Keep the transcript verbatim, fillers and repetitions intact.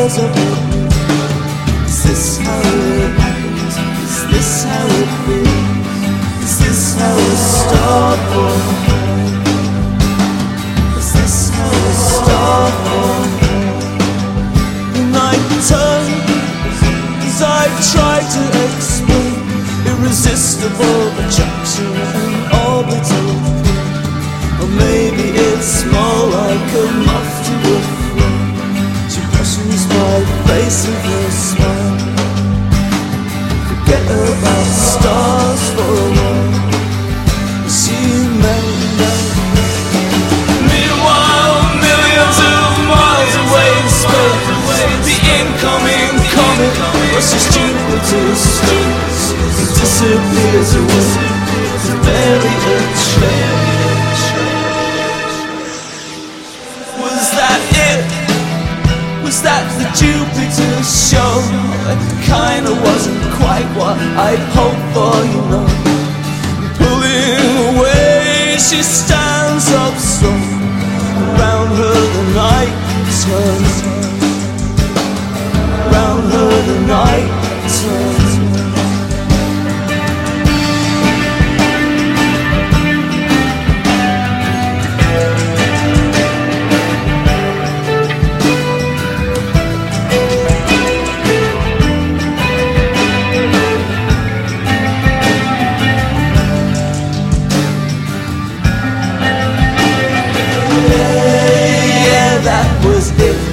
stars above me. Is this how it is? Is this how it feels? Is this how a star born? Is this how a star born? The night turned as I tried to explain irresistible attraction and orbital pain. Or maybe it's more like a moth to a flame. She brushes my face with her smile. Forget about stars for a while. She melted. Meanwhile, millions of miles away in space, the incoming comet rushes Jupiter's space and disappears away to bury a trail. Was that it? Was that the Jupiter show? It kinda wasn't quite what I'd hoped for, you know. Pulling away, she stands up slow. Around her the night turns. Around her the night turns. That was it.